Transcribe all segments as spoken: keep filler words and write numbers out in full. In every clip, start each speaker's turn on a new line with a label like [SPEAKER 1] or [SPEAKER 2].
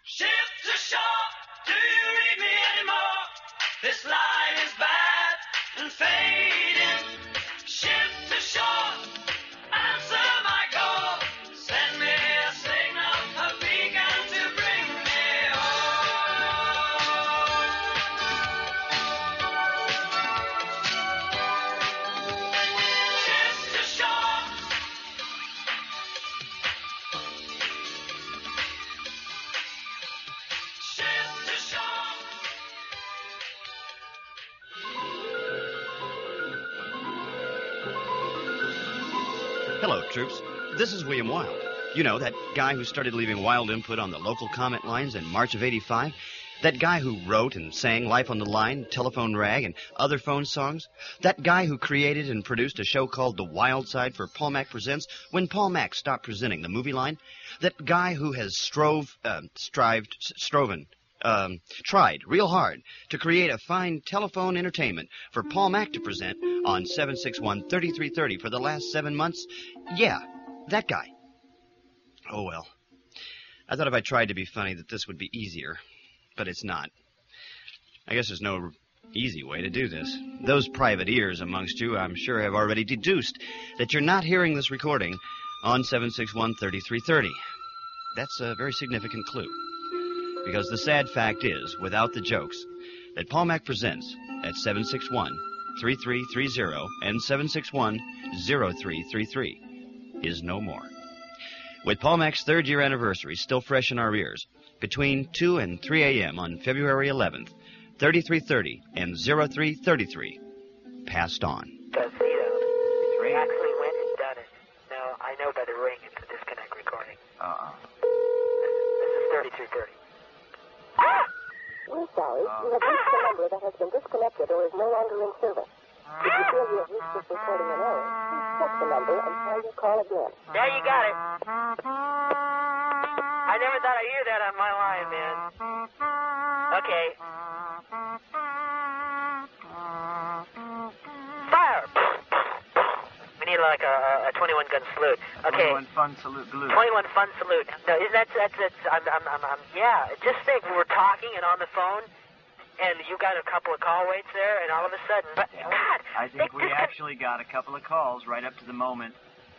[SPEAKER 1] Ship to shore, do you read me anymore? This line is bad and fading. Ship to shore, answer my call. Send me a signal, a beacon to bring me home. Ship to shore. Ship to shore.
[SPEAKER 2] Hello, troops. This is William Wilde. You know, that guy who started leaving wild input on the local comment lines in March of eighty-five? That guy who wrote and sang Life on the Line, Telephone Rag, and other phone songs? That guy who created and produced a show called The Wild Side for Paul Mac Presents when Paul Mac stopped presenting the movie line? That guy who has strove, uh, strived, s- stroven, um, tried real hard to create a fine telephone entertainment for Paul Mac to present on seven six one, three three three zero for the last seven months? Yeah, that guy. Oh, well. I thought if I tried to be funny that this would be easier, but it's not. I guess there's no easy way to do this. Those private ears amongst you, I'm sure, have already deduced that you're not hearing this recording on seven six one, three three three zero. That's a very significant clue. Because the sad fact is, without the jokes, that Paul Mac Presents at seven six one, three three three zero and seven six one, zero three three three is no more. With Paul Mac's third year anniversary still fresh in our ears, between two and three a.m. on February eleventh, thirty-three thirty and zero three thirty-three passed on.
[SPEAKER 3] Tuxedo. We actually went and done it. Now, I know by the ring it's a disconnect recording.
[SPEAKER 4] Uh-uh.
[SPEAKER 3] This is thirty-three thirty. Ah!
[SPEAKER 5] We're sorry. You have reached a number that has been disconnected or is no longer in service. If you feel you have reached this recording in error, please check the number and try your call again.
[SPEAKER 3] There you got it. I never thought I'd hear that on my line, man. Okay. Fire! We need like a, a twenty-one gun salute. Okay.
[SPEAKER 4] twenty-one fun salute glue.
[SPEAKER 3] twenty-one fun salute. No, isn't that, that's, that's, I'm, I'm, I'm, I'm, yeah. Just think, we were talking and on the phone, and you got a couple of call waits there, and all of a sudden, but God,
[SPEAKER 4] I think
[SPEAKER 3] they
[SPEAKER 4] we
[SPEAKER 3] discon-
[SPEAKER 4] actually got a couple of calls right up to the moment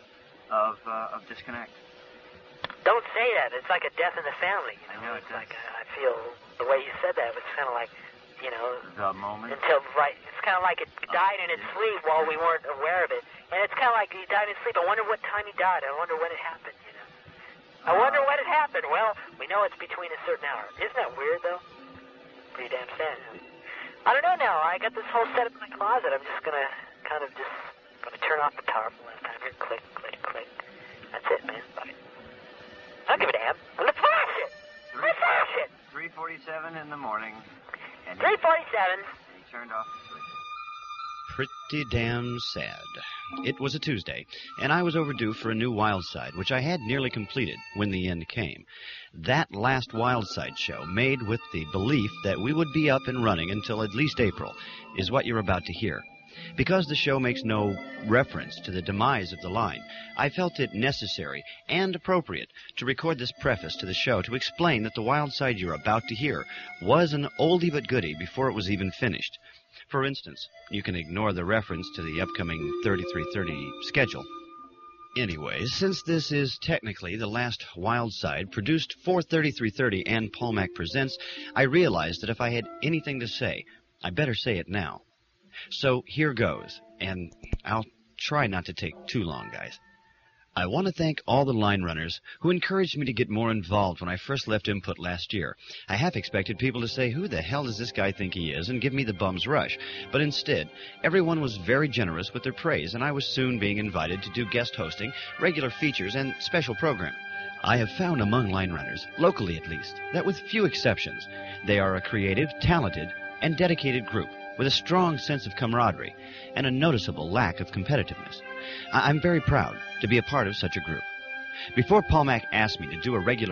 [SPEAKER 4] of uh, of disconnect.
[SPEAKER 3] Don't say that. It's like a death in the family. You know,
[SPEAKER 4] I know, it
[SPEAKER 3] it's
[SPEAKER 4] does.
[SPEAKER 3] like uh, I feel the way you said that was kind of like, you know,
[SPEAKER 4] The moment.
[SPEAKER 3] until right. It's kind of like it died in its sleep while we weren't aware of it, and it's kind of like he died in his sleep. I wonder what time he died. I wonder when it happened. You know, I wonder when it happened. Well, we know it's between a certain hour. Isn't that weird though? Pretty damn sad. Huh? I don't know now. I got this whole setup in my closet. I'm just gonna kind of just gonna turn off the power for the last time here. Click, click, click. That's it, man. Bye. I don't give a damn. I'm gonna flash it. I'm gonna flash it.
[SPEAKER 4] three forty-seven in the morning. And he,
[SPEAKER 3] three forty-seven.
[SPEAKER 4] he turned off the switch.
[SPEAKER 2] Pretty damn sad. It was a Tuesday, and I was overdue for a new Wild Side, which I had nearly completed when the end came. That last Wild Side show, made with the belief that we would be up and running until at least April, is what you're about to hear. Because the show makes no reference to the demise of the line, I felt it necessary and appropriate to record this preface to the show to explain that the Wild Side you're about to hear was an oldie but goodie before it was even finished. For instance, you can ignore the reference to the upcoming thirty-three thirty schedule. Anyway, since this is technically the last Wild Side produced for thirty-three thirty and Paul Mac Presents, I realized that if I had anything to say, I better say it now. So here goes, and I'll try not to take too long, guys. I want to thank all the line runners who encouraged me to get more involved when I first left Input last year. I half expected people to say, who the hell does this guy think he is, and give me the bum's rush. But instead, everyone was very generous with their praise, and I was soon being invited to do guest hosting, regular features, and special programming. I have found among line runners, locally at least, that with few exceptions, they are a creative, talented, and dedicated group with a strong sense of camaraderie and a noticeable lack of competitiveness. I- I'm very proud to be a part of such a group. Before Paul Mac asked me to do a regular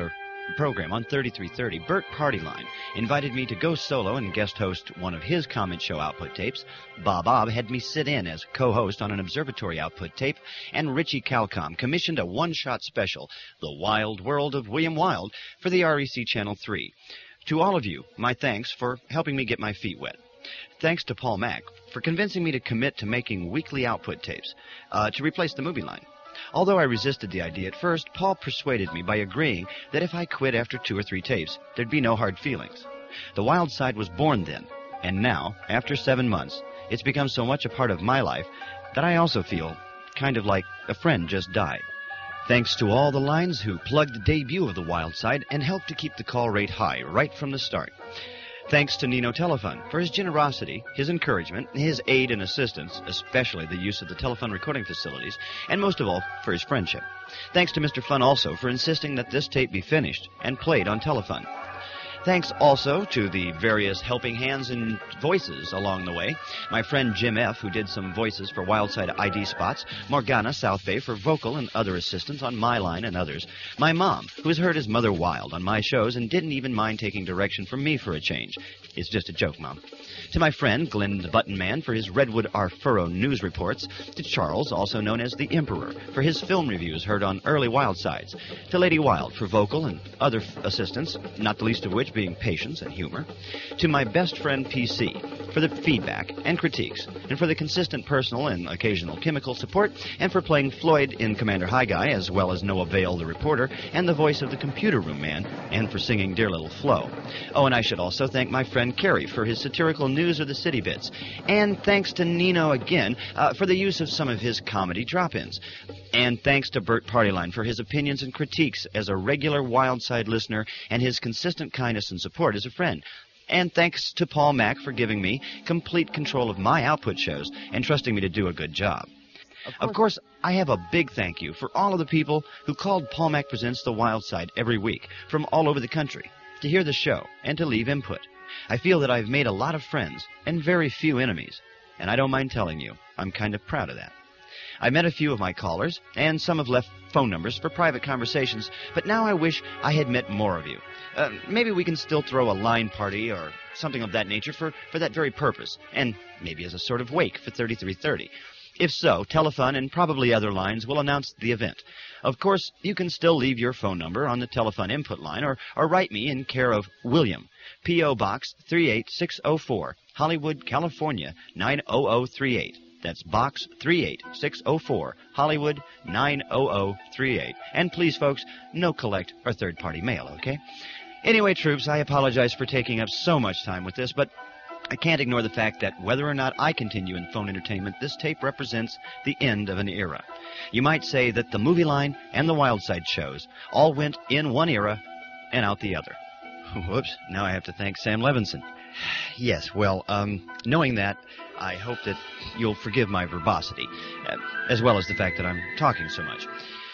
[SPEAKER 2] program on thirty-three thirty, Bert Partyline invited me to go solo and guest host one of his comment show output tapes. Bob Bob had me sit in as co-host on an observatory output tape, and Richie Calcom commissioned a one-shot special, The Wild World of William Wilde, for the R E C Channel three. To all of you, my thanks for helping me get my feet wet. Thanks to Paul Mack for convincing me to commit to making weekly output tapes uh, to replace the movie line. Although I resisted the idea at first, Paul persuaded me by agreeing that if I quit after two or three tapes, there'd be no hard feelings. The Wild Side was born then, and now, after seven months, it's become so much a part of my life that I also feel kind of like a friend just died. Thanks to all the lines who plugged the debut of the Wild Side and helped to keep the call rate high right from the start. Thanks to Nino Telefon for his generosity, his encouragement, his aid and assistance, especially the use of the telephone recording facilities, and most of all, for his friendship. Thanks to Mister Fun also for insisting that this tape be finished and played on Telefon. Thanks also to the various helping hands and voices along the way. My friend Jim F., who did some voices for Wildside I D spots. Morgana South Bay for vocal and other assistance on my line and others. My mom, who has heard his Mother Wild on my shows and didn't even mind taking direction from me for a change. It's just a joke, Mom. To my friend Glenn the Button Man for his Redwood R. Furrow news reports. To Charles, also known as the Emperor, for his film reviews heard on early Wildsides. To Lady Wild for vocal and other f- assistance, not the least of which being patience and humor. To my best friend P C for the feedback and critiques, and for the consistent personal and occasional chemical support, and for playing Floyd in Commander High Guy, as well as Noah Vale the reporter, and the voice of the computer room man, and for singing Dear Little Flo. Oh, and I should also thank my friend Kerry for his satirical news of the city bits. And thanks to Nino again uh, for the use of some of his comedy drop-ins. And thanks to Bert Partyline for his opinions and critiques as a regular Wildside listener and his consistent kindness and support as a friend. And thanks to Paul Mack for giving me complete control of my output shows and trusting me to do a good job. Of course, of course I have a big thank you for all of the people who called Paul Mack Presents The Wild Side every week from all over the country to hear the show and to leave input. I feel that I've made a lot of friends and very few enemies, and I don't mind telling you, I'm kind of proud of that. I met a few of my callers, and some have left phone numbers for private conversations, but now I wish I had met more of you. Uh, maybe we can still throw a line party or something of that nature for, for that very purpose, and maybe as a sort of wake for thirty-three thirty. If so, Telefon and probably other lines will announce the event. Of course, you can still leave your phone number on the Telefon input line or, or write me in care of William, P O. Box three eight six oh four, Hollywood, California, nine oh oh three eight. That's Box three eight six oh four, Hollywood, nine oh oh three eight. And please, folks, no collect or third-party mail, okay? Anyway, troops, I apologize for taking up so much time with this, but I can't ignore the fact that whether or not I continue in phone entertainment, this tape represents the end of an era. You might say that the movie line and the Wildside shows all went in one era and out the other. Whoops, now I have to thank Sam Levinson. Yes, well, um, knowing that, I hope that you'll forgive my verbosity, uh, as well as the fact that I'm talking so much.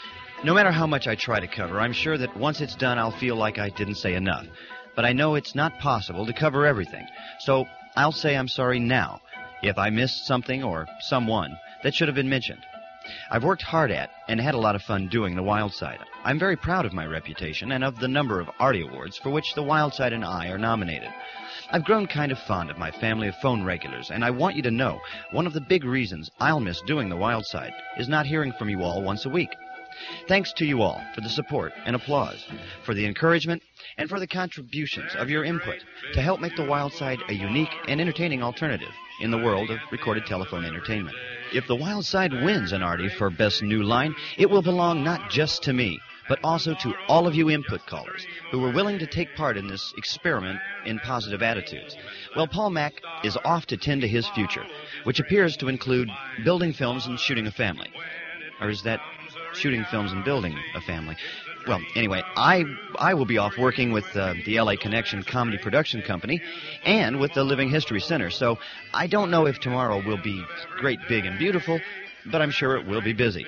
[SPEAKER 2] No matter how much I try to cover, I'm sure that once it's done, I'll feel like I didn't say enough. But I know it's not possible to cover everything, so I'll say I'm sorry now if I missed something or someone that should have been mentioned. I've worked hard at and had a lot of fun doing the Wild Side. I'm very proud of my reputation and of the number of Artie Awards for which the Wild Side and I are nominated. I've grown kind of fond of my family of phone regulars, and I want you to know one of the big reasons I'll miss doing the Wild Side is not hearing from you all once a week. Thanks to you all for the support and applause, for the encouragement, and for the contributions of your input to help make the Wild Side a unique and entertaining alternative in the world of recorded telephone entertainment. If the Wild Side wins an Artie for Best New Line, it will belong not just to me, but also to all of you input callers who were willing to take part in this experiment in positive attitudes. Well, Paul Mack is off to tend to his future, which appears to include building films and shooting a family. Or is that shooting films and building a family? Well, anyway, I I will be off working with uh, the L A Connection Comedy Production Company and with the Living History Center, so I don't know if tomorrow will be great, big, and beautiful, but I'm sure it will be busy.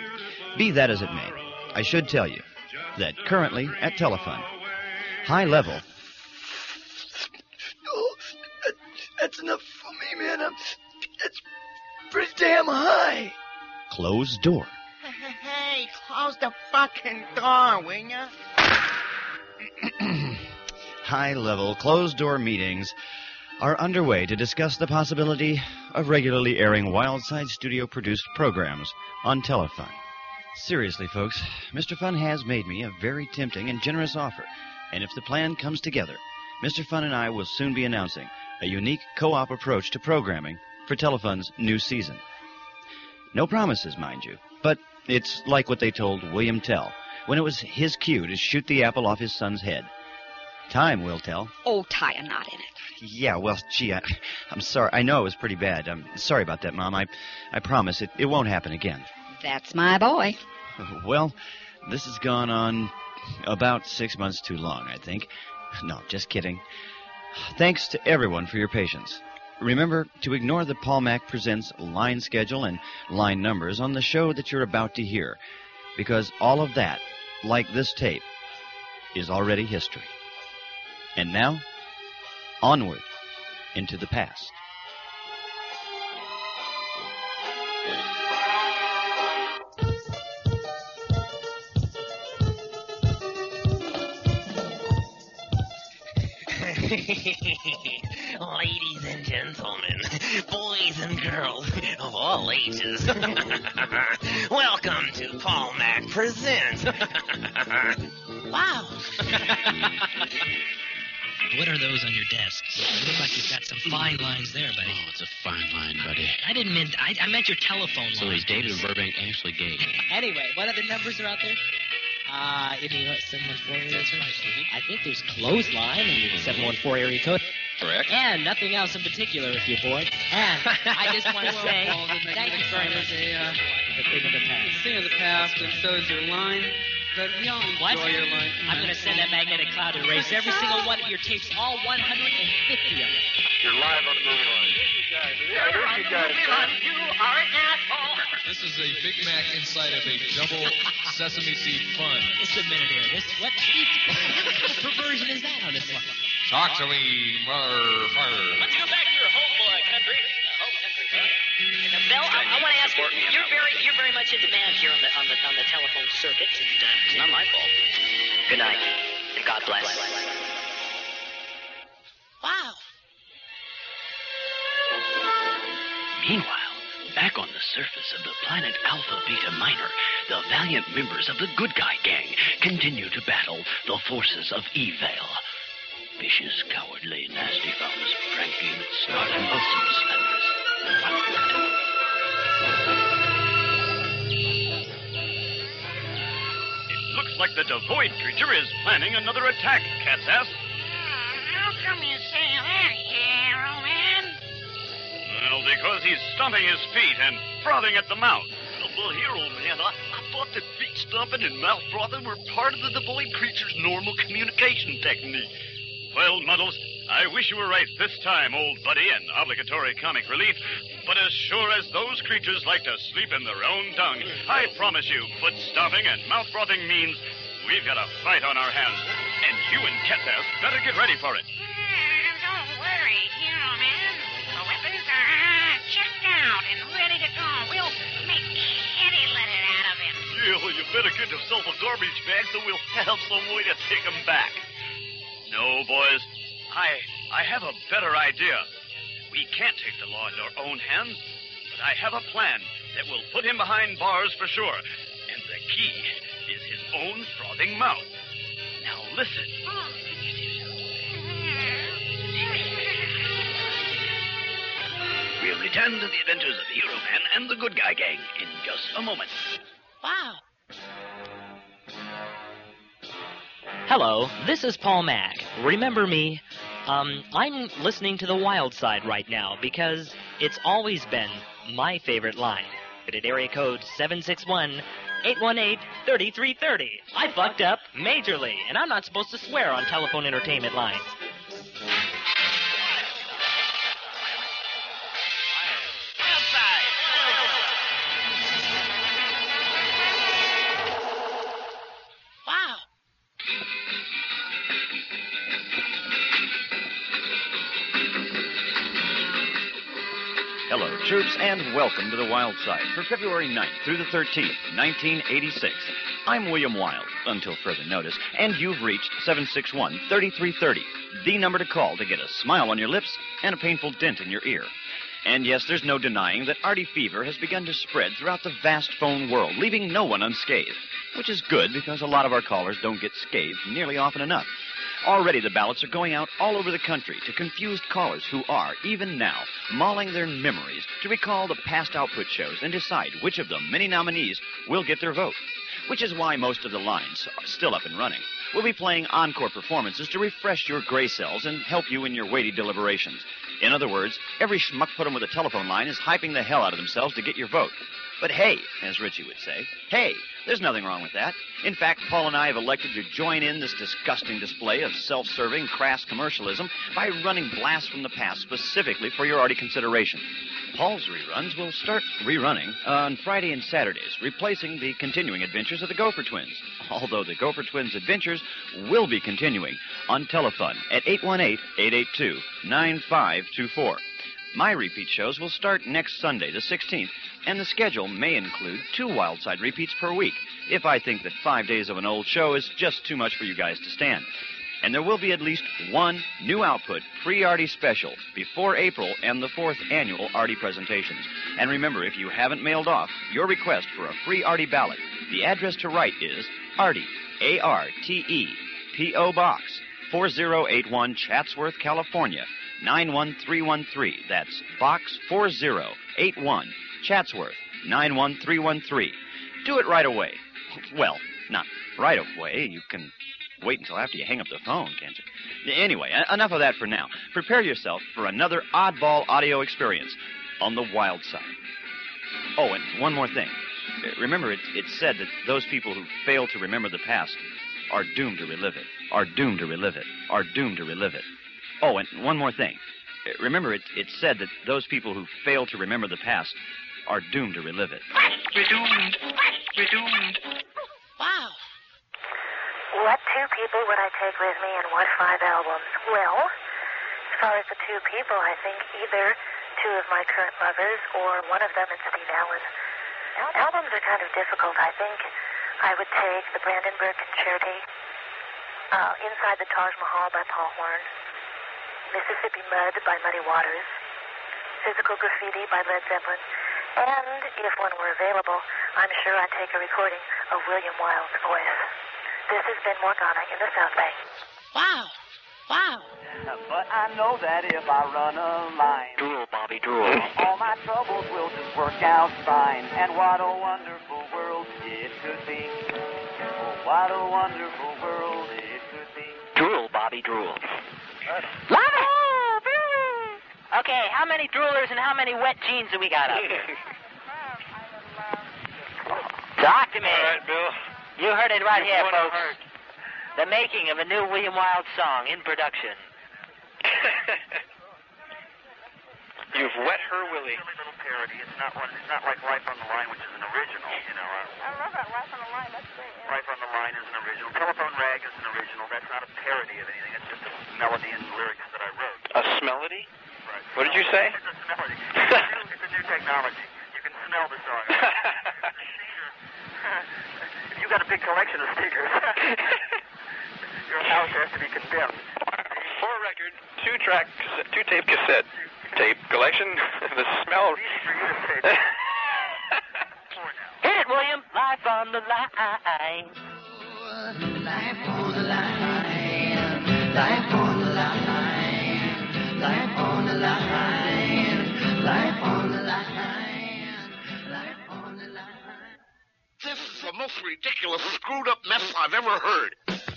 [SPEAKER 2] Be that as it may, I should tell you that currently at Telefon, high level...
[SPEAKER 6] Oh, that, that's enough for me, man. I'm, it's pretty damn high.
[SPEAKER 2] Closed door.
[SPEAKER 7] Hey, close the fucking door, will ya?
[SPEAKER 2] high-level, closed-door meetings are underway to discuss the possibility of regularly airing Wildside studio-produced programs on Telefun. Seriously, folks, Mister Fun has made me a very tempting and generous offer, and if the plan comes together, Mister Fun and I will soon be announcing a unique co-op approach to programming for Telefun's new season. No promises, mind you, but it's like what they told William Tell when it was his cue to shoot the apple off his son's head. Time will tell.
[SPEAKER 7] Oh, tie a knot in it.
[SPEAKER 2] Yeah, well, gee, I, I'm sorry. I know it was pretty bad. I'm sorry about that, Mom. I, I promise it, it won't happen again.
[SPEAKER 7] That's my boy.
[SPEAKER 2] Well, this has gone on about six months too long, I think. No, just kidding. Thanks to everyone for your patience. Remember to ignore the Paul Mac Presents line schedule and line numbers on the show that you're about to hear, because all of that, like this tape, is already history. And now, onward into the past.
[SPEAKER 8] Ladies and gentlemen, boys and girls of all ages, welcome to Paul Mac Presents. Wow.
[SPEAKER 9] What are those on your desk? You look like you've got some fine lines there, buddy.
[SPEAKER 10] Oh, it's a fine line, buddy.
[SPEAKER 9] I didn't mean... I, I meant your telephone
[SPEAKER 10] So
[SPEAKER 9] line.
[SPEAKER 10] he's David in Burbank, Ashley Gate.
[SPEAKER 9] Anyway, what other numbers are out there? Uh, you mean what, seven one four area code? I think there's clothesline in the seven one four area code.
[SPEAKER 10] Correct.
[SPEAKER 9] And nothing else in particular if you're bored. And I just want to say thank you very much.
[SPEAKER 11] A, uh,
[SPEAKER 9] the thing of the past.
[SPEAKER 11] the thing of the past, and so is your line. But we all enjoy
[SPEAKER 9] What?
[SPEAKER 11] your line.
[SPEAKER 9] I'm going to send that magnetic cloud to erase every single one of your tapes, all one hundred fifty of them.
[SPEAKER 12] You're live on the movie line. Yeah, there's you guys.
[SPEAKER 8] You are an asshole.
[SPEAKER 13] This is a Big Mac inside of a double sesame seed fun.
[SPEAKER 9] Just a minute here. This what, what perversion is that on this one?
[SPEAKER 13] Talk to me, motherfucker.
[SPEAKER 8] Let's go back to your home, boy, country. Uh, home country, right? Now, Bill, I, I want to ask you. You're very, you're very much in demand here on the on the on the telephone circuit, and uh, it's not my fault. Good night, and God bless. Wow.
[SPEAKER 10] Meanwhile, back on the surface of the planet Alpha Beta Minor, the valiant members of the Good Guy Gang continue to battle the forces of evil. Vicious, cowardly, nasty thumbs, pranking, snarling bosoms, and
[SPEAKER 14] It looks like the devoid creature is planning another attack, Cat's ass.
[SPEAKER 8] How come you say that, hero man?
[SPEAKER 14] Well, because he's stomping his feet and frothing at the mouth.
[SPEAKER 6] Well, here, old man, I, I thought that feet stomping and mouth frothing were part of the devoid creature's normal communication technique.
[SPEAKER 14] Well, Muddles, I wish you were right this time, old buddy, and obligatory comic relief. But as sure as those creatures like to sleep in their own dung, I promise you, foot stomping and mouth frothing means we've got a fight on our hands. And you and Catsass better get ready for it.
[SPEAKER 8] Don't worry, hero man. The weapons are uh, checked out and ready to go. We'll make kitty litter out of him.
[SPEAKER 6] Yeah, well, you better get yourself a garbage bag so we'll have some way to take him back.
[SPEAKER 14] No, boys. I I have a better idea. We can't take the law into our own hands, but I have a plan that will put him behind bars for sure. And the key is his own frothing mouth. Now listen.
[SPEAKER 10] We'll return to the adventures of Hero Man and the Good Guy Gang in just a moment.
[SPEAKER 9] Wow. Hello, this is Paul Mac. Remember me? Um, I'm listening to the Wild Side right now because it's always been my favorite line. At area code seven six one, eight one eight, three three three zero. I fucked up majorly, and I'm not supposed to swear on telephone entertainment lines. Wow.
[SPEAKER 2] Hello, troops, and welcome to the Wild Side for February ninth through the thirteenth, nineteen eighty-six. I'm William Wilde, until further notice, and you've reached seven six one, three three three zero, the number to call to get a smile on your lips and a painful dent in your ear. And yes, there's no denying that Artie fever has begun to spread throughout the vast phone world, leaving no one unscathed, which is good because a lot of our callers don't get scathed nearly often enough. Already the ballots are going out all over the country to confused callers who are, even now, mauling their memories to recall the past output shows and decide which of the many nominees will get their vote. Which is why most of the lines are still up and running. We'll be playing encore performances to refresh your gray cells and help you in your weighty deliberations. In other words, every schmuck put 'em with a telephone line is hyping the hell out of themselves to get your vote. But hey, as Richie would say, hey, there's nothing wrong with that. In fact, Paul and I have elected to join in this disgusting display of self-serving, crass commercialism by running blasts from the past specifically for your Artie consideration. Paul's reruns will start rerunning on Friday and Saturdays, replacing the continuing adventures of the Gopher Twins. Although the Gopher Twins' adventures will be continuing on Telefun at eight one eight, eight eight two, nine five two four. My repeat shows will start next Sunday, the sixteenth, and the schedule may include two Wildside repeats per week, if I think that five days of an old show is just too much for you guys to stand. And there will be at least one new output pre-Artie special before April and the fourth annual Artie presentations. And remember, if you haven't mailed off your request for a free Artie ballot, the address to write is Artie, A R T E, P O Box four oh eight one, Chatsworth, California, nine one three one three. That's Box four oh eight one, Chatsworth, nine one three one three. Do it right away. Well, not right away. You can wait until after you hang up the phone, can't you? Anyway, enough of that for now. Prepare yourself for another oddball audio experience on the Wild Side. Oh, and one more thing. Remember, it, it's said that those people who fail to remember the past are doomed to relive it, are doomed to relive it, are doomed to relive it. Oh, and one more thing. Remember, it, it's said that those people who fail to remember the past are doomed to relive it.
[SPEAKER 1] We're doomed. We're doomed.
[SPEAKER 3] Wow. What two people would I take with me and what five albums? Well, as far as the two people, I think either two of my current lovers or one of them and Steve Allen. Al- albums are kind of difficult. I think I would take the Brandenburg Concerti, uh, Inside the Taj Mahal by Paul Horn, Mississippi Mud by Muddy Waters, Physical Graffiti by Led Zeppelin, and if one were available, I'm sure I'd take a recording of William Wilde's voice. This has been Morgana in the South Bay.
[SPEAKER 7] Wow. Wow.
[SPEAKER 15] But I know that if I run a line,
[SPEAKER 8] Drool, Bobby, drool.
[SPEAKER 15] all my troubles will just work out fine. And what a wonderful world it could be. Oh, what a wonderful world it could be.
[SPEAKER 8] Drool, Bobby, drool.
[SPEAKER 3] Love it! Okay, how many droolers and how many wet jeans do we got up here? Talk to me.
[SPEAKER 12] All right, Bill.
[SPEAKER 3] You heard it right
[SPEAKER 12] You
[SPEAKER 3] here,
[SPEAKER 12] won a
[SPEAKER 3] folks.
[SPEAKER 12] heart.
[SPEAKER 3] The making of a new William Wilde song in production.
[SPEAKER 12] You've wet her, Willie.
[SPEAKER 16] Silly little parody. It's not one. It's not like Life on the Line, which is an original. You know. Uh,
[SPEAKER 5] I love that. Life on the Line. That's great. Yeah.
[SPEAKER 16] Life on the Line is an original. Telephone Rag is an original. That's not a parody of anything. It's just a melody and lyrics that I wrote.
[SPEAKER 12] A smelody?
[SPEAKER 16] Right.
[SPEAKER 12] What did you say?
[SPEAKER 16] It's a smelody. It's a new, it's a new technology. You can smell the song. If you got a big collection of stickers, your house has to be condemned.
[SPEAKER 12] Four record, two track, two tape cassette tape collection. The smell.
[SPEAKER 3] Hit it, William. Life on the line.
[SPEAKER 1] Life on the line. Life on the line. Life on the line. Life on the line. Life on the line.
[SPEAKER 17] This is the most ridiculous, screwed up mess I've ever heard.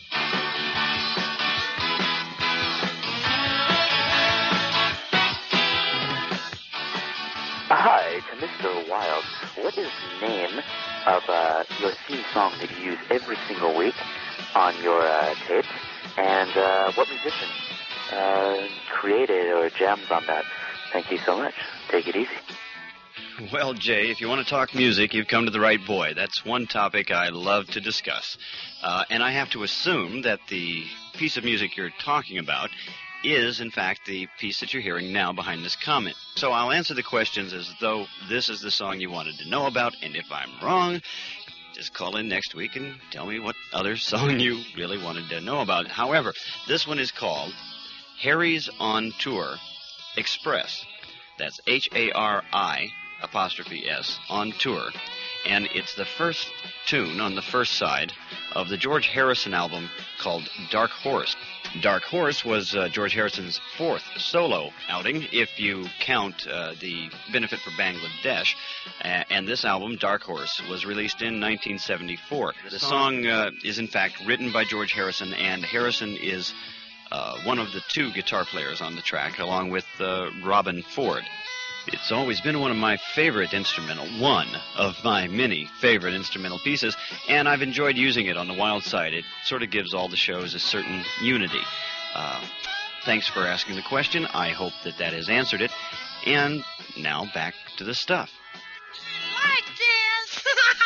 [SPEAKER 18] Hi, to Mister Wilde. What is the name of uh, your theme song that you use every single week on your uh, tapes? And uh, what musician uh, created or jams on that? Thank you so much. Take it easy.
[SPEAKER 2] Well, Jay, if you want to talk music, you've come to the right boy. That's one topic I love to discuss. Uh, and I have to assume that the piece of music you're talking about is, in fact, the piece that you're hearing now behind this comment. So I'll answer the questions as though this is the song you wanted to know about, and if I'm wrong, just call in next week and tell me what other song you really wanted to know about. However, this one is called Harry's on Tour Express. That's H A R I apostrophe S, on tour. And it's the first tune on the first side of the George Harrison album called Dark Horse. Dark Horse was uh, George Harrison's fourth solo outing, if you count uh, the Benefit for Bangladesh. Uh, and this album, Dark Horse, was released in nineteen seventy-four. The song uh, is, in fact, written by George Harrison, and Harrison is uh, one of the two guitar players on the track, along with uh, Robin Ford. It's always been one of my favorite instrumental, one of my many favorite instrumental pieces, and I've enjoyed using it on the Wild Side. It sort of gives all the shows a certain unity. Uh, thanks for asking the question. I hope that that has answered it. And now back to the stuff.
[SPEAKER 7] Like this.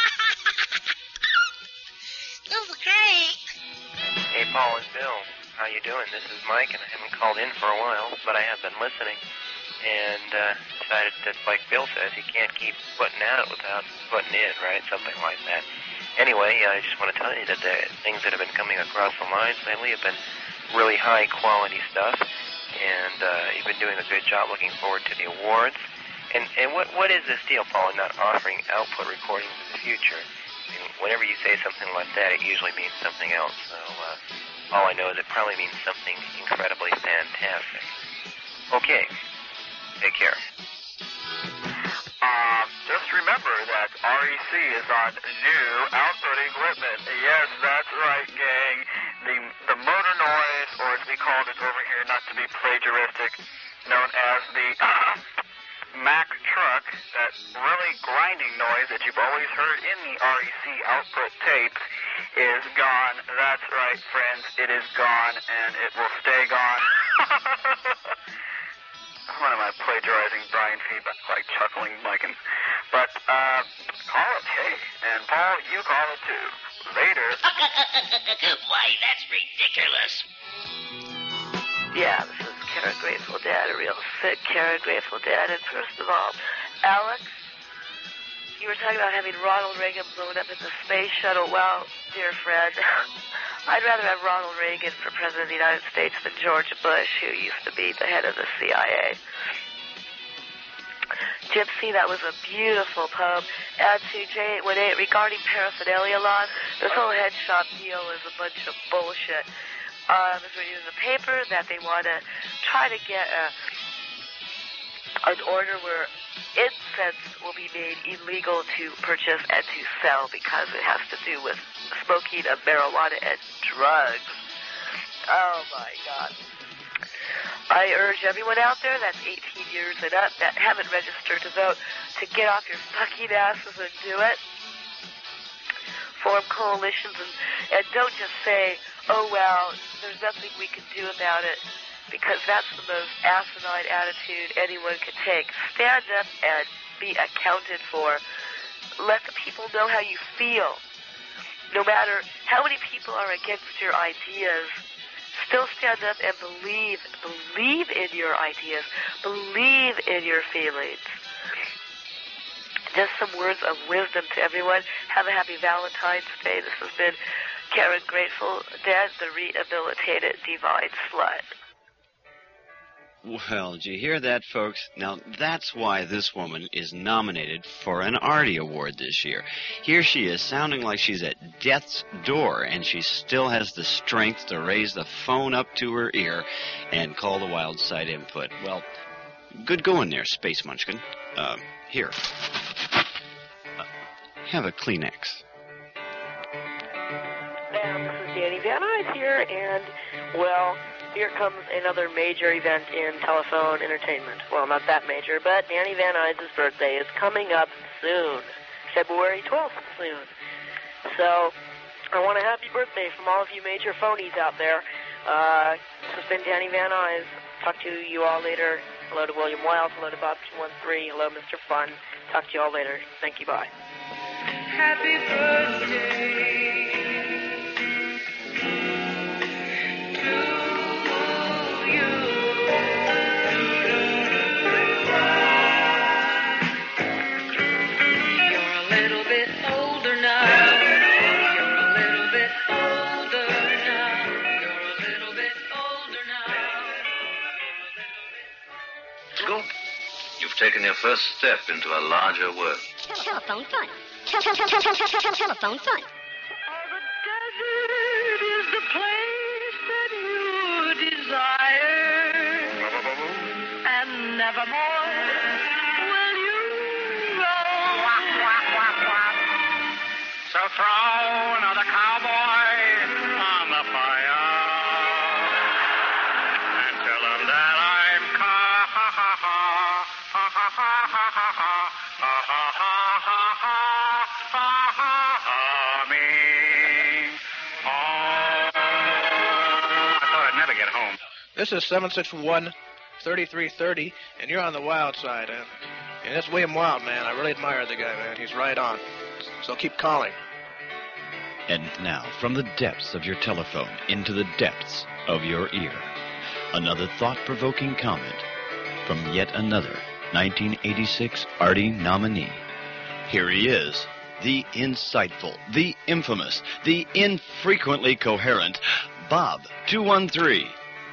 [SPEAKER 7] This is great.
[SPEAKER 19] Hey, Paul and Bill. How you doing? This is Mike, and I haven't called in for a while, but I have been listening. And uh, decided that, like Bill says, you can't keep putting out without putting in, right? Something like that. Anyway, I just want to tell you that the things that have been coming across the lines lately have been really high-quality stuff, and uh, you've been doing a good job. Looking forward to the awards. And and what what is this deal, Paul, in not offering output recordings in the future? I mean, whenever you say something like that, it usually means something else. So uh, all I know is it probably means something incredibly fantastic. Okay. Take care.
[SPEAKER 16] Uh, just remember that R E C is on new output equipment. Yes, that's right, gang. The the motor noise, or as we called it over here, not to be plagiaristic, known as the uh, Mack truck, that really grinding noise that you've always heard in the R E C output tapes, is gone. That's right, friends. It is gone, and it will stay gone. What am I plagiarizing Brian feedback, like chuckling, Miken? But, uh, call it, hey. And Paul, you call it too. Later.
[SPEAKER 7] Why, that's ridiculous.
[SPEAKER 20] Yeah, this is Kara Grateful Dad, a real sick Kara Grateful Dad. And first of all, Alex, you were talking about having Ronald Reagan blown up in the space shuttle. Well, dear friend, I'd rather have Ronald Reagan for President of the United States than George Bush, who used to be the head of the C I A. Gypsy, that was a beautiful poem. Add to J eight one eight regarding paraphernalia laws. This whole head shop deal is a bunch of bullshit. Um, I was reading in the paper that they want to try to get a, an order where incense will be made illegal to purchase and to sell because it has to do with smoking of marijuana and drugs. Oh, my God. I urge everyone out there that's eighteen years and up that haven't registered to vote to get off your fucking asses and do it. Form coalitions and, and don't just say, oh, well, there's nothing we can do about it, because that's the most asinine attitude anyone could take. Stand up and be accounted for. Let the people know how you feel. No matter how many people are against your ideas, still stand up and believe. Believe in your ideas. Believe in your feelings. Just some words of wisdom to everyone. Have a happy Valentine's Day. This has been Karen Grateful Dead, the rehabilitated divine slut.
[SPEAKER 2] Well, did you hear that, folks? Now, that's why this woman is nominated for an Artie Award this year. Here she is, sounding like she's at death's door, and she still has the strength to raise the phone up to her ear and call the Wild Side input. Well, good going there, Space Munchkin. Uh, here. Uh, have a Kleenex.
[SPEAKER 20] And this is Danny Van Nuys here, and, well, here comes another major event in telephone entertainment. Well, not that major, but Danny Van Nuys' birthday is coming up soon. February twelfth soon. So, I want a happy birthday from all of you major phonies out there. Uh, this has been Danny Van Nuys. Talk to you all later. Hello to William Wiles. Hello to Bob two one three. Hello, Mister Fun. Talk to you all later. Thank you. Bye.
[SPEAKER 7] Happy birthday. You're a little bit older now.
[SPEAKER 21] Driscoll. You've taken your first step into a larger world.
[SPEAKER 22] Telephone fun. Telephone fun.
[SPEAKER 7] It is the place that you desire, and nevermore will you roam.
[SPEAKER 1] So throw another cowboy on the fire and tell him that I'm coming home. I thought I'd never get home.
[SPEAKER 23] This is seven six one, thirty-three thirty, and you're on the Wild Side. And, and that's William Wild, man. I really admire the guy, man. He's right on. So keep calling.
[SPEAKER 2] And now, from the depths of your telephone into the depths of your ear, another thought-provoking comment from yet another nineteen eighty-six Artie nominee. Here he is, the insightful, the infamous, the infrequently coherent Bob two one three.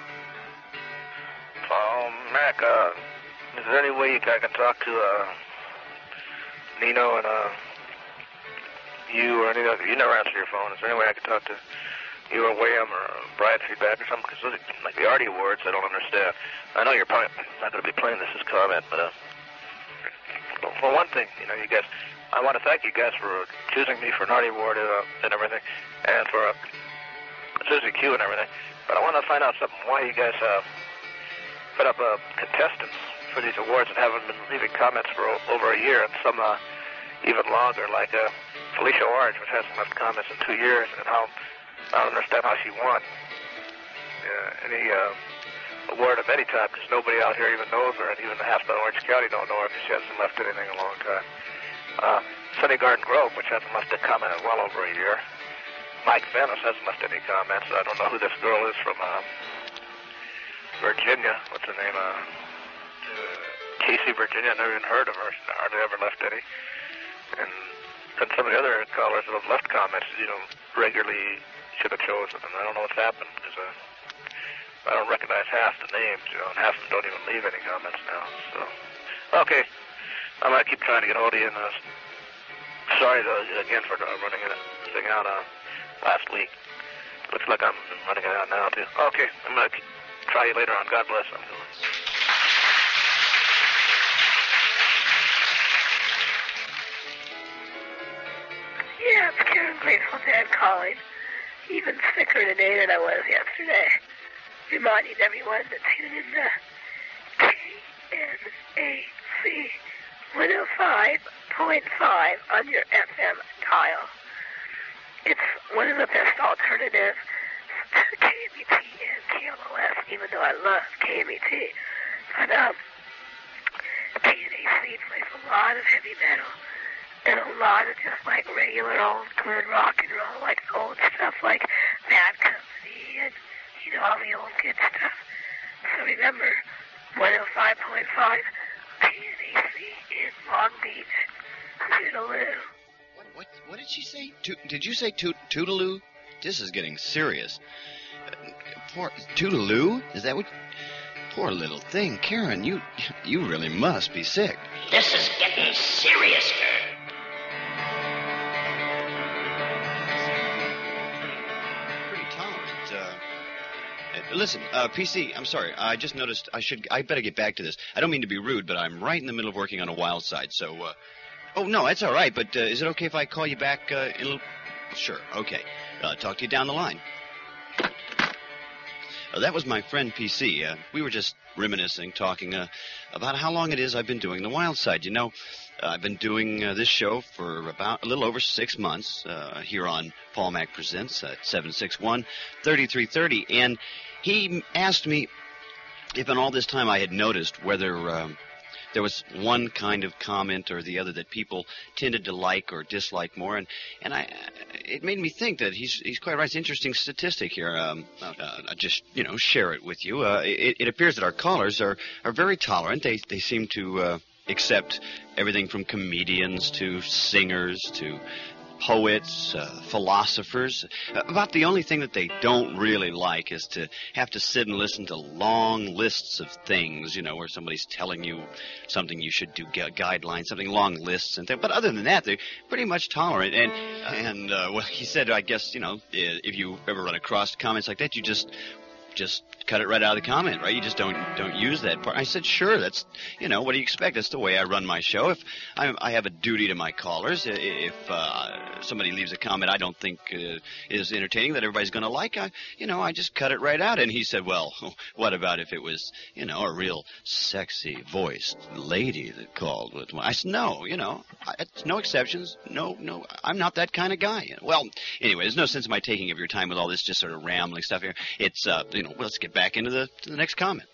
[SPEAKER 21] Paul Mac, uh, is there any way I can talk to uh, Nino and uh, you or any other? You never answer your phone. Is there any way I can talk to you or William or Brian Feedback or something? Because like the Artie awards, I don't understand. I know you're probably not going to be playing this as comment, but uh, for one thing, you know, you guys, I want to thank you guys for choosing me for an Artie award uh, and everything, and for uh, Susie Q and everything. But I want to find out something. Why you guys uh, put up uh, contestants for these awards and haven't been leaving comments for o- over a year, and some uh, even longer, like uh, Felicia Orange, which hasn't left comments in two years, and how I don't understand how she won uh, any uh, award of any type, because nobody out here even knows her, and even the half of Orange County don't know her because she hasn't left anything in a long time. Uh, Sunny Garden Grove, which hasn't left a comment in well over a year. Mike Venice hasn't left any comments. I don't know who this girl is from uh, Virginia. What's her name? Uh, uh, Casey, Virginia. I never even heard of her. She hardly ever left any. And and some of the other callers that have left comments, you know, regularly should have chosen. And I don't know what's happened because uh, I don't recognize half the names, you know, and half of them don't even leave any comments now. So, okay. I'm going to keep trying to get hold of you. And, uh, sorry, though, again, for uh, running this thing out uh, last week. Looks like I'm running it out now, too. Okay. I'm going to try you later on. God bless. I'm going.
[SPEAKER 20] Yeah, it's Karen Grateful Dead calling. Even sicker today than I was yesterday. Reminding everyone to tune in to K N A C one oh five point five on your F M dial. It's one of the best alternatives to K M E T and K L O S, even though I love K M E T. But, um, K N A C plays a lot of heavy metal. And a lot of just like regular old good rock and roll, like old stuff like Bad Company and, you know, all the old good stuff. So remember, one oh five point five K N A C in Long Beach, Toodaloo.
[SPEAKER 2] What, what, what did she say? To, did you say toot, Toodaloo? This is getting serious. Uh, poor Toodaloo? Is that what? Poor little thing. Karen, you, you really must be sick.
[SPEAKER 7] This is getting serious, girl.
[SPEAKER 2] Listen, uh, P C, I'm sorry. I just noticed I should, I better get back to this. I don't mean to be rude, but I'm right in the middle of working on a Wild Side, so, uh, oh, no, that's all right, but uh, is it okay if I call you back uh, in a little? Sure, okay. Uh, talk to you down the line. Uh, that was my friend P C. Uh, we were just reminiscing, talking uh, about how long it is I've been doing the Wild Side. You know, uh, I've been doing uh, this show for about a little over six months uh, here on Paul Mac Presents at seven six one, thirty-three thirty, and he asked me if in all this time I had noticed whether um, there was one kind of comment or the other that people tended to like or dislike more, and and I, it made me think that he's he's quite right. It's an interesting statistic here. Um, uh, I just you know share it with you. Uh, it, it appears that our callers are are very tolerant. They they seem to uh, accept everything from comedians to singers to poets, uh, philosophers. About the only thing that they don't really like is to have to sit and listen to long lists of things, you know, where somebody's telling you something you should do, gu- guidelines, something long lists and things. But other than that, they're pretty much tolerant. And, and uh, well, he said, I guess, you know, if you ever run across comments like that, you just... just cut it right out of the comment, right? You just don't don't use that part. I said, sure, that's, you know, what do you expect? That's the way I run my show. If I, I have a duty to my callers, if uh, somebody leaves a comment I don't think uh, is entertaining that everybody's going to like, I, you know, I just cut it right out. And he said, well, what about if it was, you know, a real sexy voiced lady that called with my... I said, no, you know, I, no exceptions. No, no, I'm not that kind of guy. Well, anyway, there's no sense in my taking of your time with all this just sort of rambling stuff here. It's, uh, you know, well, let's get back into the, to the next comment.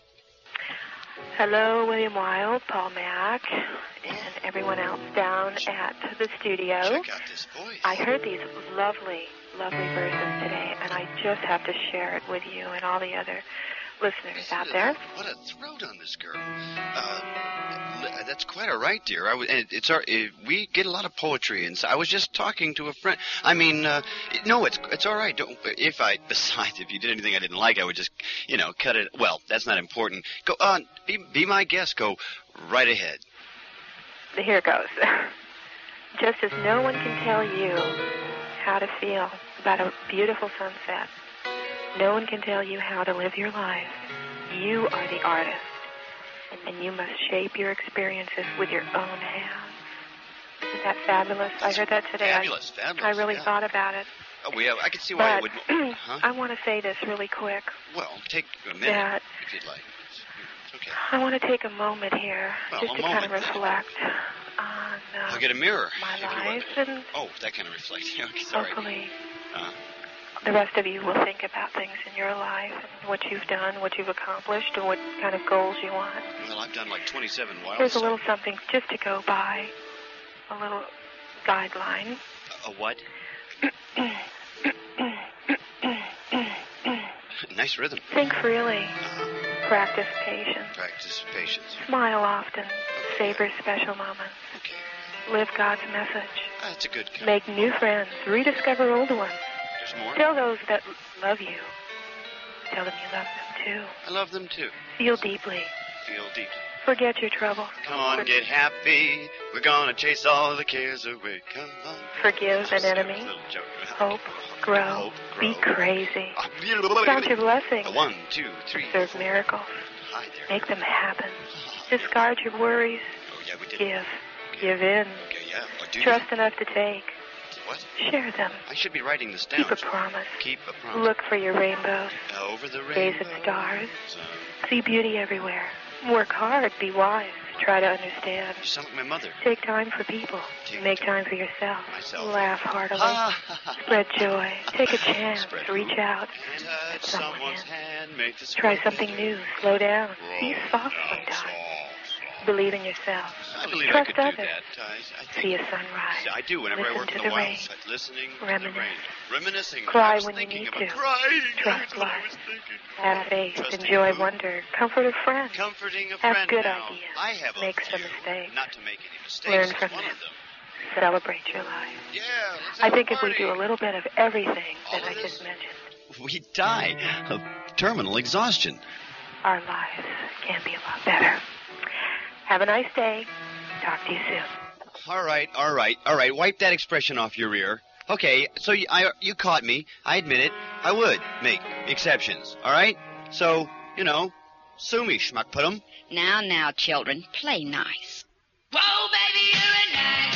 [SPEAKER 4] Hello, William Wild, Paul Mack, and everyone else down at the studio.
[SPEAKER 2] Check out this voice.
[SPEAKER 4] I heard these lovely, lovely verses today, and I just have to share it with you and all the other listeners out there.
[SPEAKER 2] What a throat on this girl. Uh, that's quite all right, dear. I w- and it's our, it, we get a lot of poetry, and so I was just talking to a friend. I mean, uh, no, it's it's all right. Don't, if I, besides, if you did anything I didn't like, I would just, you know, cut it. Well, that's not important. Go on, be be my guest. Go right ahead.
[SPEAKER 4] Here goes. Just as no one can tell you how to feel about a beautiful sunset, no one can tell you how to live your life. You are the artist, and you must shape your experiences with your own hands. Isn't that fabulous?
[SPEAKER 2] That's
[SPEAKER 4] I heard that today.
[SPEAKER 2] Fabulous,
[SPEAKER 4] I,
[SPEAKER 2] fabulous.
[SPEAKER 4] I really
[SPEAKER 2] yeah.
[SPEAKER 4] thought about it.
[SPEAKER 2] Oh, yeah, I can see why
[SPEAKER 4] but,
[SPEAKER 2] it would. Huh?
[SPEAKER 4] I want to say this really quick.
[SPEAKER 2] Well, take a minute
[SPEAKER 4] that
[SPEAKER 2] if you'd like. It's okay.
[SPEAKER 4] I want to take a moment here
[SPEAKER 2] Well,
[SPEAKER 4] just
[SPEAKER 2] a
[SPEAKER 4] to kind of
[SPEAKER 2] moment.
[SPEAKER 4] reflect on uh,
[SPEAKER 2] I'll get a mirror.
[SPEAKER 4] my
[SPEAKER 2] if you
[SPEAKER 4] life
[SPEAKER 2] want.
[SPEAKER 4] and
[SPEAKER 2] Oh, that kind of reflects. Okay, sorry.
[SPEAKER 4] hopefully
[SPEAKER 2] Uh,
[SPEAKER 4] the rest of you will think about things in your life and what you've done, what you've accomplished, and what kind of goals you want.
[SPEAKER 2] well, I've done like twenty-seven wild.
[SPEAKER 4] Here's a little something just to go by, a little guideline.
[SPEAKER 2] A what? Nice rhythm.
[SPEAKER 4] Think freely. Practice patience.
[SPEAKER 2] Practice patience.
[SPEAKER 4] Smile often. Savor special moments. Live God's message.
[SPEAKER 2] That's a good.
[SPEAKER 4] Make new friends. Rediscover old ones.
[SPEAKER 2] There's more.
[SPEAKER 4] Tell those that love you. Tell them you love them too.
[SPEAKER 2] I love them too.
[SPEAKER 4] Feel deeply.
[SPEAKER 2] Feel deeply.
[SPEAKER 4] Forget your trouble.
[SPEAKER 2] Come on, get happy. We're gonna chase all the cares away. Come on.
[SPEAKER 4] Forgive an enemy.
[SPEAKER 2] Little joke.
[SPEAKER 4] Hope. Grow.
[SPEAKER 2] Hope, grow.
[SPEAKER 4] Be crazy. Count your blessings.
[SPEAKER 2] A one, two, three.
[SPEAKER 4] Serve miracles.
[SPEAKER 2] Hi there.
[SPEAKER 4] Make them happen. Discard your worries.
[SPEAKER 2] Oh, yeah, we did.
[SPEAKER 4] Give. Give in.
[SPEAKER 2] Okay, yeah. Or do
[SPEAKER 4] Trust
[SPEAKER 2] you?
[SPEAKER 4] enough to take.
[SPEAKER 2] What?
[SPEAKER 4] Share them.
[SPEAKER 2] I should be writing this down.
[SPEAKER 4] Keep a promise.
[SPEAKER 2] Keep a promise.
[SPEAKER 4] Look for your rainbows.
[SPEAKER 2] Over the rainbow.
[SPEAKER 4] Gaze at stars. See beauty everywhere. Work hard. Be wise. Try to understand.
[SPEAKER 2] You sound like my mother.
[SPEAKER 4] Take time for people.
[SPEAKER 2] Take
[SPEAKER 4] Make time for yourself.
[SPEAKER 2] Myself.
[SPEAKER 4] Laugh heartily.
[SPEAKER 2] Ah.
[SPEAKER 4] Spread joy. Take a chance.
[SPEAKER 2] Spread
[SPEAKER 4] Reach out.
[SPEAKER 2] Touch someone's hand. Make the
[SPEAKER 4] Try something new. Slow down. Be soft sometimes. Believe in yourself.
[SPEAKER 2] I believe
[SPEAKER 4] Trust
[SPEAKER 2] I could do
[SPEAKER 4] others.
[SPEAKER 2] that. I, I think
[SPEAKER 4] See a sunrise.
[SPEAKER 2] I do whenever
[SPEAKER 4] Listen
[SPEAKER 2] I work
[SPEAKER 4] to
[SPEAKER 2] in
[SPEAKER 4] the
[SPEAKER 2] the
[SPEAKER 4] rain.
[SPEAKER 2] wild side, listening
[SPEAKER 4] Reminisce.
[SPEAKER 2] to the rain, reminiscing.
[SPEAKER 4] Cry
[SPEAKER 2] I was
[SPEAKER 4] when you
[SPEAKER 2] thinking
[SPEAKER 4] need
[SPEAKER 2] about
[SPEAKER 4] to.
[SPEAKER 2] crying.
[SPEAKER 4] Trust
[SPEAKER 2] That's what I
[SPEAKER 4] life.
[SPEAKER 2] was thinking.
[SPEAKER 4] Have faith.
[SPEAKER 2] Trusting
[SPEAKER 4] Enjoy
[SPEAKER 2] who?
[SPEAKER 4] wonder. Comfort a friend.
[SPEAKER 2] Comforting a
[SPEAKER 4] Have
[SPEAKER 2] friend
[SPEAKER 4] good
[SPEAKER 2] now.
[SPEAKER 4] ideas.
[SPEAKER 2] I have a
[SPEAKER 4] Make some
[SPEAKER 2] few.
[SPEAKER 4] mistakes.
[SPEAKER 2] Not to make any mistakes.
[SPEAKER 4] Learn
[SPEAKER 2] is
[SPEAKER 4] from
[SPEAKER 2] one
[SPEAKER 4] them.
[SPEAKER 2] of them.
[SPEAKER 4] Celebrate your life.
[SPEAKER 2] Yeah. Let's
[SPEAKER 4] I
[SPEAKER 2] have
[SPEAKER 4] think
[SPEAKER 2] a
[SPEAKER 4] if we
[SPEAKER 2] party.
[SPEAKER 4] do a little bit of everything
[SPEAKER 2] All
[SPEAKER 4] that I
[SPEAKER 2] of
[SPEAKER 4] just
[SPEAKER 2] this?
[SPEAKER 4] mentioned,
[SPEAKER 2] We die of terminal exhaustion.
[SPEAKER 4] our lives can be a lot better. Have a nice day. Talk to you soon.
[SPEAKER 2] All right, all right, all right. Wipe that expression off your ear. Okay, so you, I, you caught me. I admit it. I would make exceptions. All right? So, you know, sue me, schmuckputum.
[SPEAKER 22] Now, now, children, play nice.
[SPEAKER 1] Whoa, baby, you're a nice.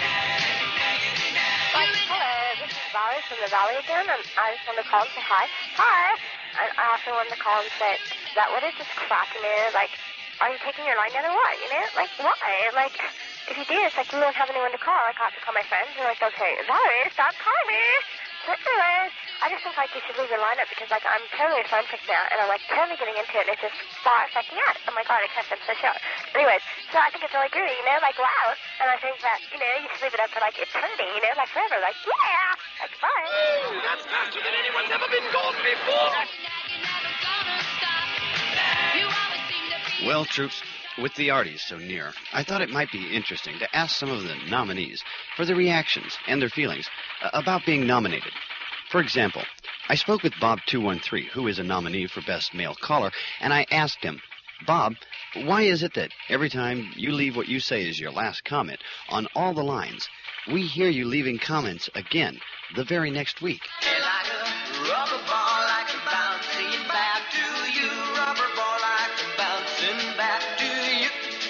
[SPEAKER 5] Like, hello, this is Valerie from the Valley again, and I just wanted to call and say hi. Hi! And I also wanted to call and say that what is this crap, you know? Like, are you taking your line down or what, you know? Like, why? Like, if you do, it's like we don't have anyone to call. Like, I have to call my friends, and like, they'll say, Valerie, stop calling me! So anyway, I just think, like, you should leave your line up because, like, I'm totally a phone freak now, and I'm, like, totally getting into it, and it's just far affecting out. Oh, my God, I can't finish the show. Anyways, so I think it's really groovy, you know? Like, wow. And I think that, you know, you should leave it up for, like, eternity, you know? Like, forever. Like, yeah! Like, bye.
[SPEAKER 1] Ooh, that's faster than anyone's ever been gone before.
[SPEAKER 2] Well, troops, With the Arties so near, I thought it might be interesting to ask some of the nominees for their reactions and their feelings uh, about being nominated. For example, I spoke with Bob two one three, who is a nominee for Best Male Caller, and I asked him, Bob, why is it that every time you leave what you say is your last comment on all the lines, we hear you leaving comments again the very next week?
[SPEAKER 1] Rubber ball like a bouncing back to you. Rubber ball like a bouncing back to you.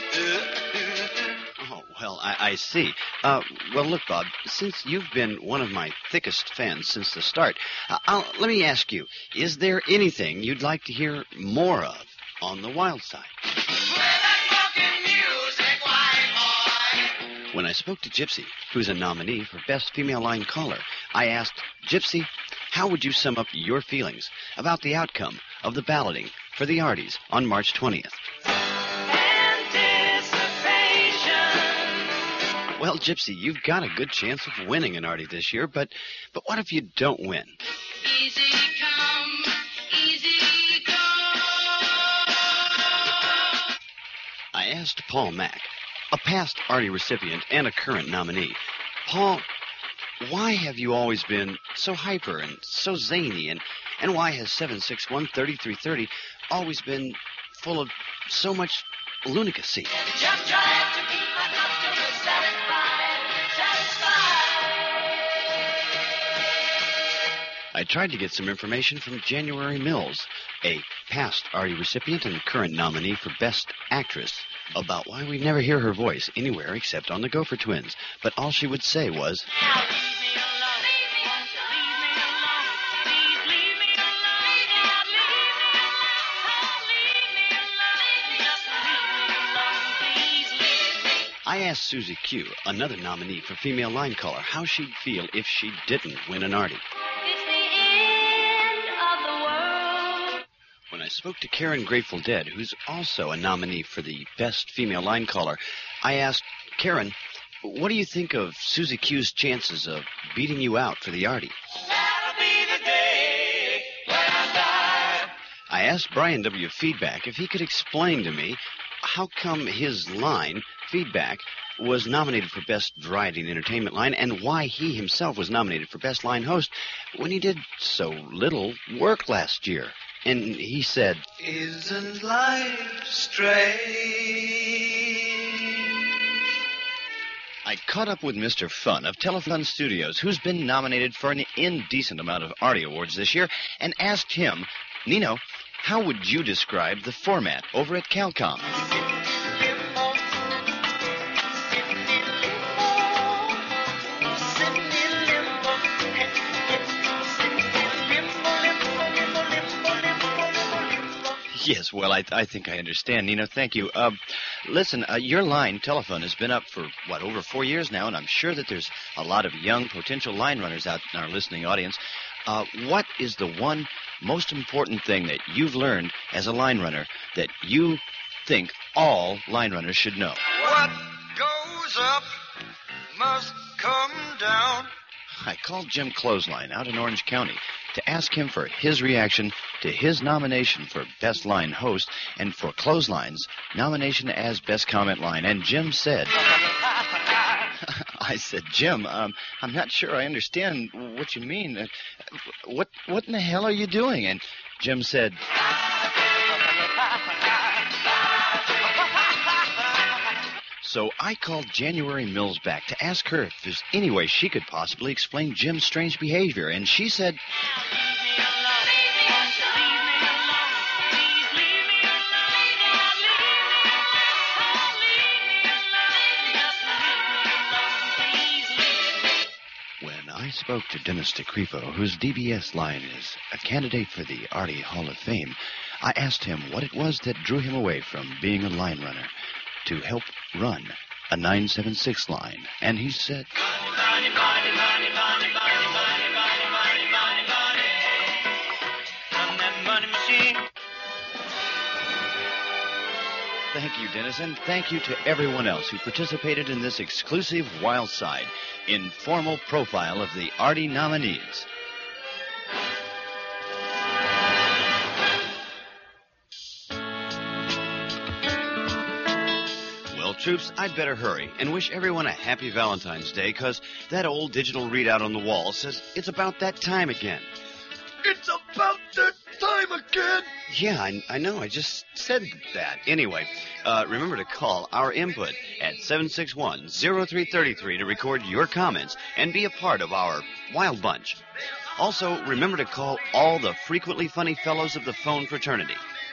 [SPEAKER 2] Oh, well, I, I see. Uh, well, look, Bob, since you've been one of my thickest fans since the start, uh, I'll, let me ask you, is there anything you'd like to hear more of on the Wild Side? When I spoke to Gypsy, who's a nominee for Best Female Line Caller, I asked, Gypsy, how would you sum up your feelings about the outcome of the balloting for the Arties on March twentieth? Well, Gypsy, you've got a good chance of winning an Artie this year, but but what if you don't win?
[SPEAKER 1] Easy come, easy go.
[SPEAKER 2] I asked Paul Mack, a past Artie recipient and a current nominee. Paul, why have you always been so hyper and so zany, and, and why has seven six one, three three three zero always been full of so much lunacy?
[SPEAKER 1] Just try to keep my customers satisfied, satisfied.
[SPEAKER 2] I tried to get some information from January Mills, a past Artie recipient and current nominee for Best Actress, about why we never hear her voice anywhere except on the Gopher Twins. But all she would say was, I asked Susie Q, another nominee for Female Line Caller, how she'd feel if she didn't win an Artie. When I spoke to Karen Grateful Dead, who's also a nominee for the Best Female Line Caller, I asked, Karen, what do you think of Susie Q's chances of beating you out for the Artie? I asked Brian W. Feedback if he could explain to me how come his line, Feedback, was nominated for Best Variety and Entertainment Line, and why he himself was nominated for Best Line Host when he did so little work last year. And he said,
[SPEAKER 1] Isn't life strange?
[SPEAKER 2] I caught up with Mister Fun of Telefun Studios, who's been nominated for an indecent amount of Artie Awards this year, and asked him, Nino, how would you describe the format over at Calcom? Yes, well, I, I think I understand, Nino. Thank you. Uh, listen, uh, your line, Telephone, has been up for, what, over four years now, and I'm sure that there's a lot of young potential line runners out in our listening audience. Uh, what is the one most important thing that you've learned as a line runner that you think all line runners should know?
[SPEAKER 1] What goes up must come down.
[SPEAKER 2] I called Jim Clothesline out in Orange County to ask him for his reaction to his nomination for Best Line Host and for Clothesline's nomination as Best Comment Line. And Jim said, I said, Jim, um, I'm not sure I understand what you mean. Uh, what, what in the hell are you doing? And Jim said, So I called January Mills back to ask her if there's any way she could possibly explain Jim's strange behavior, and she said, When I spoke to Dennis DeCrepo, whose D B S line is a candidate for the Artie Hall of Fame, I asked him what it was that drew him away from being a line runner to help run a nine seven six line. And he said, Thank you, Dennis, and thank you to everyone else who participated in this exclusive Wild Side informal profile of the Artie nominees. troops, I'd better hurry and wish everyone a happy Valentine's Day, because that old digital readout on the wall says it's about that time again.
[SPEAKER 1] It's about that time again.
[SPEAKER 2] Yeah, I, I know. I just said that. Anyway, uh, remember to call our input at seven six one, zero three three three to record your comments and be a part of our Wild Bunch. Also, remember to call all the frequently funny fellows of the phone fraternity.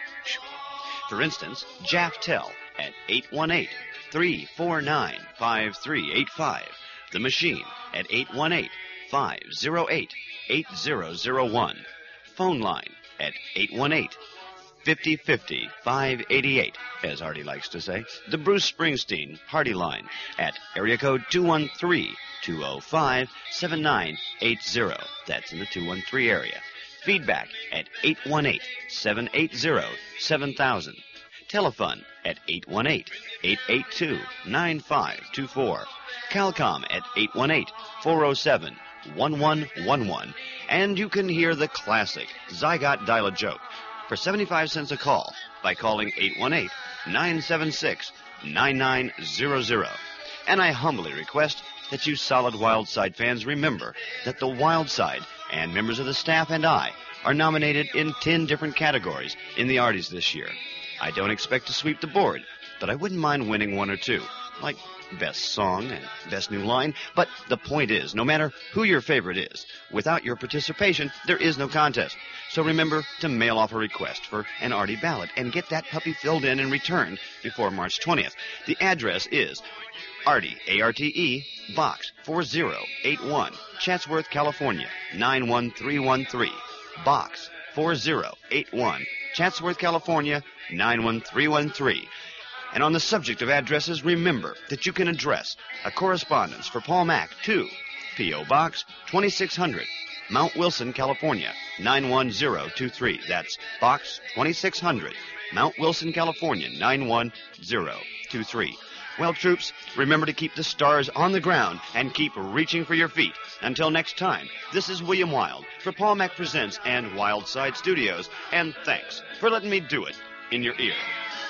[SPEAKER 2] For instance, Jaff Tell at eight one eight, three four nine, five three eight five. The Machine at eight one eight, five zero eight, eight zero zero one. Phone line at eight one eight, five zero five zero, five eight eight, as Artie likes to say. The Bruce Springsteen Party line at area code two one three, two zero five, seven nine eight zero. That's in the two one three area. Feedback at eight one eight, seven eight zero, seven thousand. Telefun at eight one eight, eight eight two, nine five two four. Calcom at eight one eight, four zero seven, one one one one. And you can hear the classic Zygot Dial-A-Joke for seventy-five cents a call by calling eight one eight, nine seven six, nine nine zero zero. And I humbly request that you solid Wild Side fans remember that the Wild Side and members of the staff and I are nominated in ten different categories in the Arties this year. I don't expect to sweep the board, but I wouldn't mind winning one or two, like Best Song and Best New Line. But the point is, no matter who your favorite is, without your participation, there is no contest. So remember to mail off a request for an Artie ballot and get that puppy filled in and returned before March twentieth. The address is Artie, A R T E, Box four zero eight one, Chatsworth, California, nine one three one three. Box four zero eight one, Chatsworth, California, nine one three one three. And on the subject of addresses, remember that you can address a correspondence for Paul Mack to P O. Box twenty-six hundred, Mount Wilson, California, nine one zero two three. That's Box twenty-six hundred, Mount Wilson, California, nine one zero two three. Well, troops, remember to keep the stars on the ground and keep reaching for your feet. Until next time, this is William Wild for Paul Mack Presents and Wild Side Studios, and thanks for letting me do it in your ear.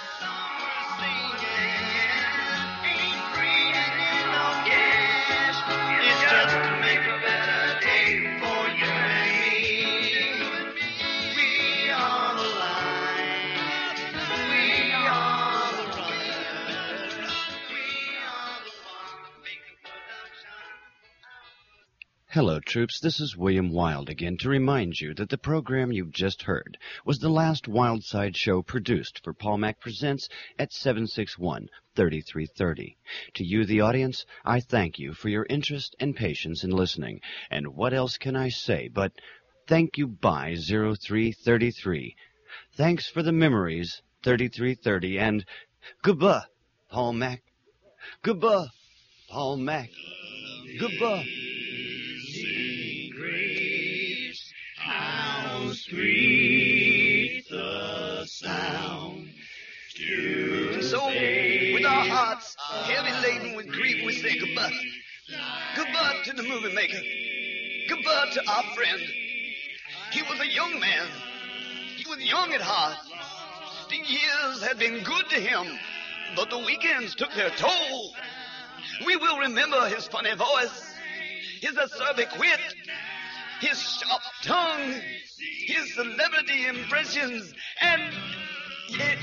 [SPEAKER 1] It's just to make a better day for you and me. We are the line. We are the runners. We are the ones making production.
[SPEAKER 2] Hello, troops. This is William Wild again to remind you that the program you've just heard was the last Wild Side show produced for Paul Mack Presents at seven six one, three three three zero. To you, the audience, I thank you for your interest and patience in listening. And what else can I say but thank you, bye, zero three three three. Thanks for the memories, thirty-three thirty, and goodbye, Paul Mack. Goodbye, Paul Mack. Goodbye.
[SPEAKER 1] How sweet the sound to
[SPEAKER 6] So, with our hearts heavy laden with grief, we say goodbye. Goodbye to the movie maker. Goodbye to our friend. He was a young man. He was young at heart. The years had been good to him, but the weekends took their toll. We will remember his funny voice, his acerbic wit, his sharp tongue, his celebrity impressions, and yet...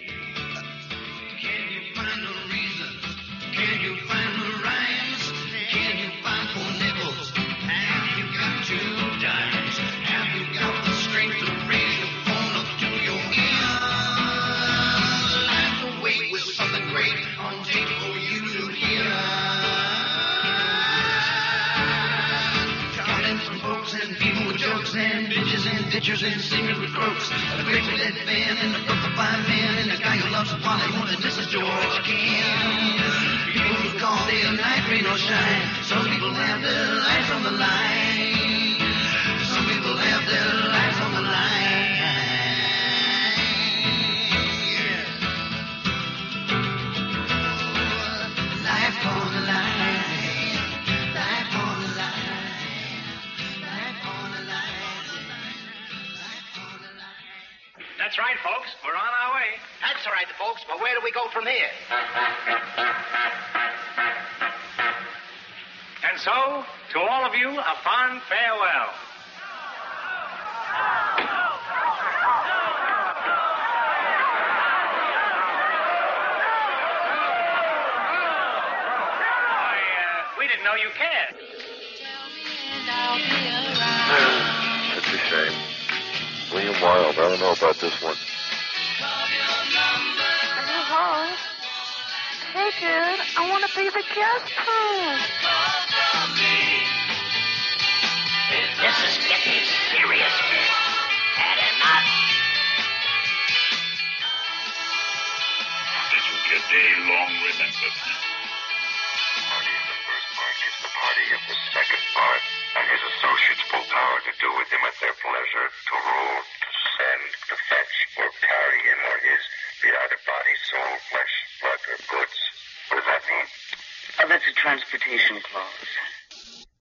[SPEAKER 1] Can you find the reason? Can you find the rhymes? Can you find four nickels? Have you got two dimes? Have you got the strength to raise your phone up to your ear? Life away with something great on tape for you to hear. Counting some folks and people with jokes and bitches and ditchers and singers with croaks. A grateful dead band and a purple fine man and a guy who loves a Polly more than Missus George can. People who call day or night, rain or shine. Some people have their lives on the line. Some people have their lives on the line. Life on the line. Life on the line. Life on the line.
[SPEAKER 11] That's right, folks. We're on our way. That's That's all right, folks. But where do we go from here?
[SPEAKER 13] And so, to all of you, a fond farewell. Why, uh, we didn't know you cared.
[SPEAKER 14] It's a shame. William Wild, I don't know about this one.
[SPEAKER 20] Hello. Hey, dude. I want to be the guest host.
[SPEAKER 11] This is getting serious. Had enough.
[SPEAKER 24] This will be a day long remembered. Party in the first part is the party of the second part, and his associates pull power to do with him at their pleasure, to rule, to send, to fetch, or carry him or his, be either body, soul, flesh, blood, or goods. What does that mean?
[SPEAKER 25] Oh, that's a transportation clause.